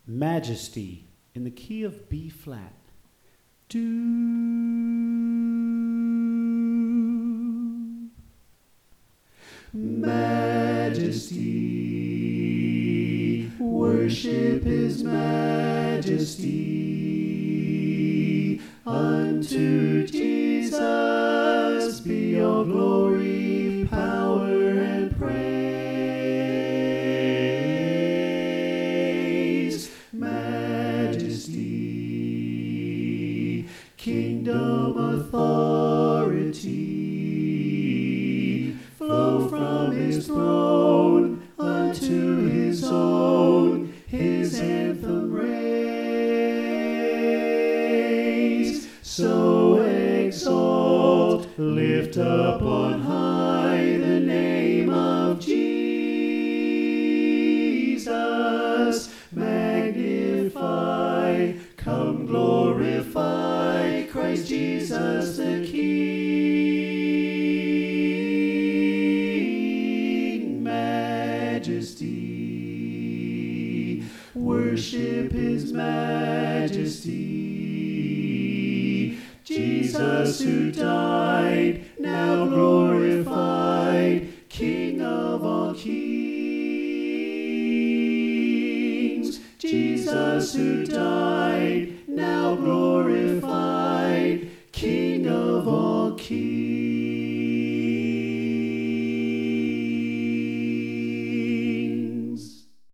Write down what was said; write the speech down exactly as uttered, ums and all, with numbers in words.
Majesty in the key of B flat. Do. Majesty, worship his majesty. Unto Jesus be all glory, power, and praise. Majesty, kingdom, authority, flow from his throne unto his own, his anthem raise. So exalt, lift up on high the name of Jesus. Magnify, come glorify Christ Jesus the King. Majesty, worship his majesty. Jesus who died, now glorified, King of all kings. Jesus who died,